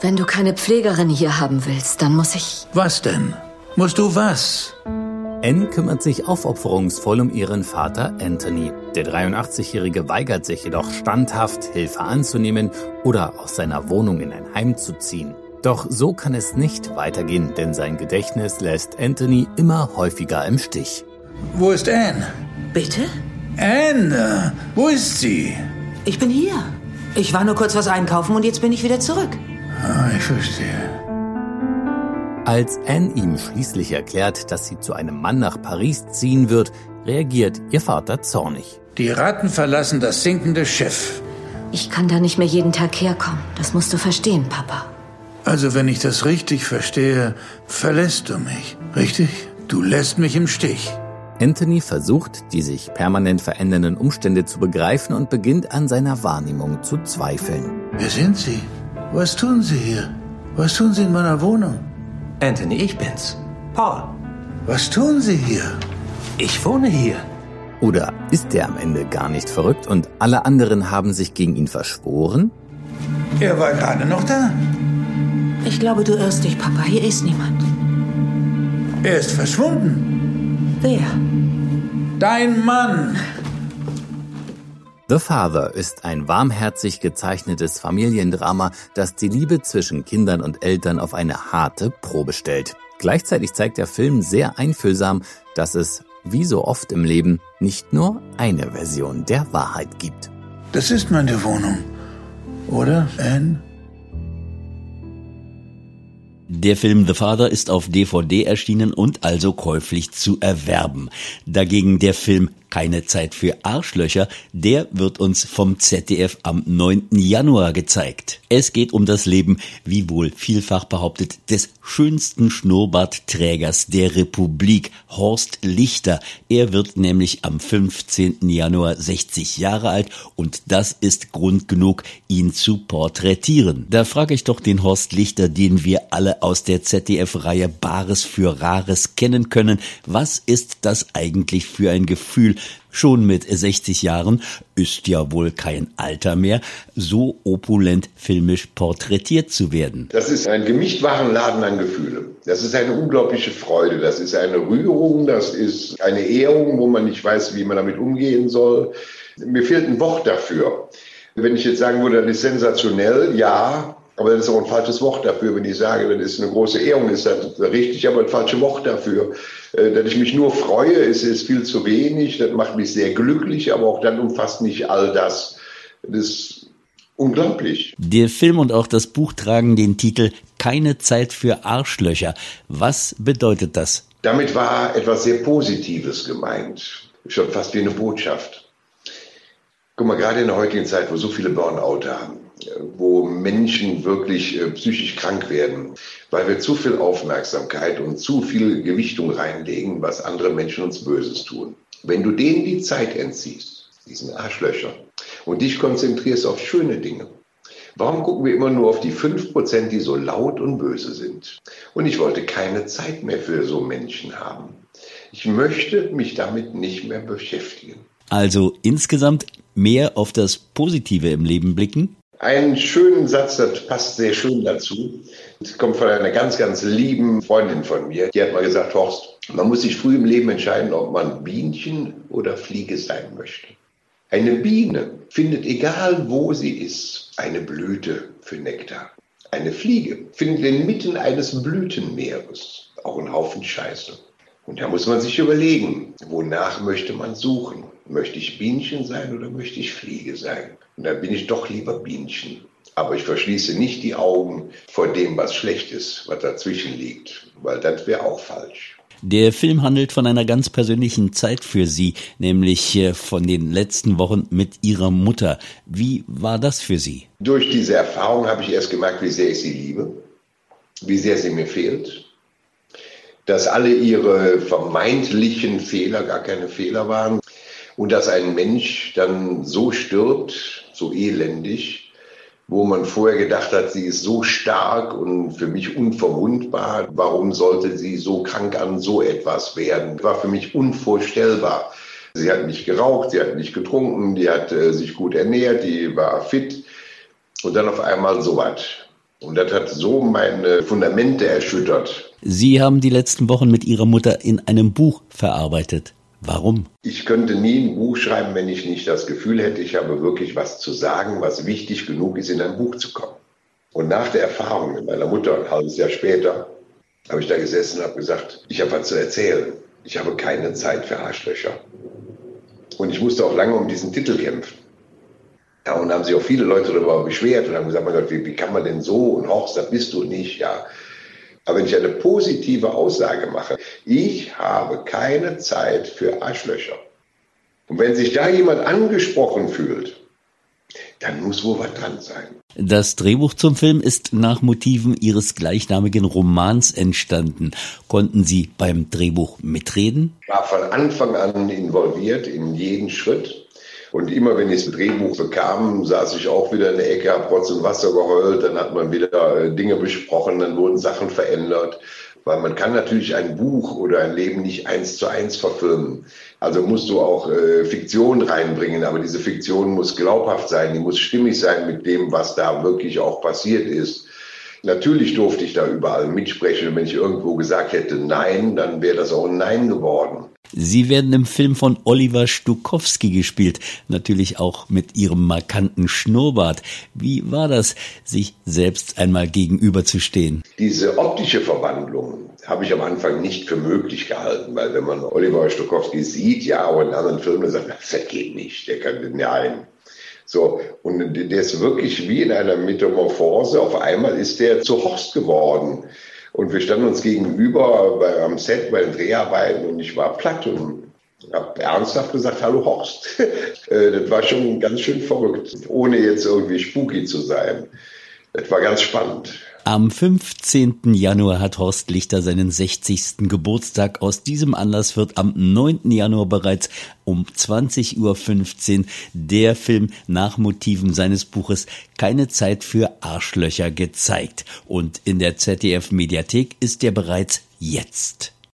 Wenn du keine Pflegerin hier haben willst, dann muss ich... Was denn? Musst du was? Anne kümmert sich aufopferungsvoll um ihren Vater Anthony. Der 83-Jährige weigert sich jedoch standhaft, Hilfe anzunehmen oder aus seiner Wohnung in ein Heim zu ziehen. Doch so kann es nicht weitergehen, denn sein Gedächtnis lässt Anthony immer häufiger im Stich. Wo ist Anne? Bitte? Anne, wo ist sie? Ich bin hier. Ich war nur kurz was einkaufen und jetzt bin ich wieder zurück. Ich verstehe. Als Anne ihm schließlich erklärt, dass sie zu einem Mann nach Paris ziehen wird, reagiert ihr Vater zornig. Die Ratten verlassen das sinkende Schiff. Ich kann da nicht mehr jeden Tag herkommen. Das musst du verstehen, Papa. Also, wenn ich das richtig verstehe, verlässt du mich, richtig? Du lässt mich im Stich. Anthony versucht, die sich permanent verändernden Umstände zu begreifen und beginnt an seiner Wahrnehmung zu zweifeln. Wer sind Sie? Was tun Sie hier? Was tun Sie in meiner Wohnung? Anthony, ich bin's. Paul. Was tun Sie hier? Ich wohne hier. Oder ist er am Ende gar nicht verrückt und alle anderen haben sich gegen ihn verschworen? Er war gerade noch da. Ich glaube, du irrst dich, Papa. Hier ist niemand. Er ist verschwunden. Wer? Dein Mann. The Father ist ein warmherzig gezeichnetes Familiendrama, das die Liebe zwischen Kindern und Eltern auf eine harte Probe stellt. Gleichzeitig zeigt der Film sehr einfühlsam, dass es, wie so oft im Leben, nicht nur eine Version der Wahrheit gibt. Das ist meine Wohnung, oder, Anne? Der Film The Father ist auf DVD erschienen und also käuflich zu erwerben. Dagegen der Film Keine Zeit für Arschlöcher, der wird uns vom ZDF am 9. Januar gezeigt. Es geht um das Leben, wie wohl vielfach behauptet, des schönsten Schnurrbartträgers der Republik, Horst Lichter. Er wird nämlich am 15. Januar 60 Jahre alt und das ist Grund genug, ihn zu porträtieren. Da frage ich doch den Horst Lichter, den wir alle aus der ZDF-Reihe Bares für Rares kennen können. Was ist das eigentlich für ein Gefühl? Schon mit 60 Jahren, ist ja wohl kein Alter mehr, so opulent filmisch porträtiert zu werden. Das ist ein Gemischtwarenladen an Gefühle. Das ist eine unglaubliche Freude. Das ist eine Rührung, das ist eine Ehrung, wo man nicht weiß, wie man damit umgehen soll. Mir fehlt ein Wort dafür. Wenn ich jetzt sagen würde, das ist sensationell, ja, aber das ist auch ein falsches Wort dafür. Wenn ich sage, das ist eine große Ehrung, ist das richtig, aber ein falsches Wort dafür. Dass ich mich nur freue, ist viel zu wenig. Das macht mich sehr glücklich, aber auch dann umfasst nicht all das. Das ist unglaublich. Der Film und auch das Buch tragen den Titel Keine Zeit für Arschlöcher. Was bedeutet das? Damit war etwas sehr Positives gemeint. Schon fast wie eine Botschaft. Guck mal, gerade in der heutigen Zeit, wo so viele Burnout haben, wo Menschen wirklich psychisch krank werden, weil wir zu viel Aufmerksamkeit und zu viel Gewichtung reinlegen, was andere Menschen uns Böses tun. Wenn du denen die Zeit entziehst, diesen Arschlöchern, und dich konzentrierst auf schöne Dinge, warum gucken wir immer nur auf die 5%, die so laut und böse sind? Und ich wollte keine Zeit mehr für so Menschen haben. Ich möchte mich damit nicht mehr beschäftigen. Also insgesamt mehr auf das Positive im Leben blicken? Einen schönen Satz, das passt sehr schön dazu. Das kommt von einer ganz, ganz lieben Freundin von mir. Die hat mal gesagt, Horst, man muss sich früh im Leben entscheiden, ob man Bienchen oder Fliege sein möchte. Eine Biene findet, egal wo sie ist, eine Blüte für Nektar. Eine Fliege findet inmitten eines Blütenmeeres auch einen Haufen Scheiße. Und da muss man sich überlegen, wonach möchte man suchen? Möchte ich Bienchen sein oder möchte ich Fliege sein? Und dann bin ich doch lieber Bienchen. Aber ich verschließe nicht die Augen vor dem, was schlecht ist, was dazwischen liegt, weil das wäre auch falsch. Der Film handelt von einer ganz persönlichen Zeit für Sie, nämlich von den letzten Wochen mit Ihrer Mutter. Wie war das für Sie? Durch diese Erfahrung habe ich erst gemerkt, wie sehr ich sie liebe, wie sehr sie mir fehlt, dass alle ihre vermeintlichen Fehler gar keine Fehler waren und dass ein Mensch dann so stirbt, so elendig, wo man vorher gedacht hat, sie ist so stark und für mich unverwundbar. Warum sollte sie so krank an so etwas werden? War für mich unvorstellbar. Sie hat nicht geraucht, sie hat nicht getrunken, die hat sich gut ernährt, die war fit. Und dann auf einmal so was. Und das hat so meine Fundamente erschüttert. Sie haben die letzten Wochen mit Ihrer Mutter in einem Buch verarbeitet. Warum? Ich könnte nie ein Buch schreiben, wenn ich nicht das Gefühl hätte, ich habe wirklich was zu sagen, was wichtig genug ist, in ein Buch zu kommen. Und nach der Erfahrung mit meiner Mutter, ein halbes Jahr später, habe ich da gesessen und habe gesagt, ich habe was zu erzählen. Ich habe keine Zeit für Arschlöcher. Und ich musste auch lange um diesen Titel kämpfen. Ja, und da haben sich auch viele Leute darüber beschwert und haben gesagt, mein Gott, wie kann man denn so? Und Horst, das bist du nicht, ja. Aber wenn ich eine positive Aussage mache, ich habe keine Zeit für Arschlöcher. Und wenn sich da jemand angesprochen fühlt, dann muss wohl was dran sein. Das Drehbuch zum Film ist nach Motiven Ihres gleichnamigen Romans entstanden. Konnten Sie beim Drehbuch mitreden? Ich war von Anfang an involviert in jeden Schritt. Und immer wenn ich das Drehbuch bekam, saß ich auch wieder in der Ecke, habe Rotz und Wasser geheult, dann hat man wieder Dinge besprochen, dann wurden Sachen verändert. Weil man kann natürlich ein Buch oder ein Leben nicht 1:1 verfilmen. Also musst du auch Fiktion reinbringen, aber diese Fiktion muss glaubhaft sein, die muss stimmig sein mit dem, was da wirklich auch passiert ist. Natürlich durfte ich da überall mitsprechen und wenn ich irgendwo gesagt hätte Nein, dann wäre das auch ein Nein geworden. Sie werden im Film von Oliver Stokowski gespielt, natürlich auch mit Ihrem markanten Schnurrbart. Wie war das, sich selbst einmal gegenüberzustehen? Diese optische Verwandlung habe ich am Anfang nicht für möglich gehalten, weil wenn man Oliver Stokowski sieht, ja, aber in anderen Filmen sagt, das geht nicht, der kann, nein. So, und der ist wirklich wie in einer Metamorphose, auf einmal ist der zu Horst geworden. Und wir standen uns gegenüber am Set bei den Dreharbeiten und ich war platt und habe ernsthaft gesagt, hallo Horst. Das war schon ganz schön verrückt, ohne jetzt irgendwie spooky zu sein. Das war ganz spannend. Am 15. Januar hat Horst Lichter seinen 60. Geburtstag. Aus diesem Anlass wird am 9. Januar bereits um 20:15 Uhr der Film nach Motiven seines Buches Keine Zeit für Arschlöcher gezeigt. Und in der ZDF-Mediathek ist er bereits jetzt.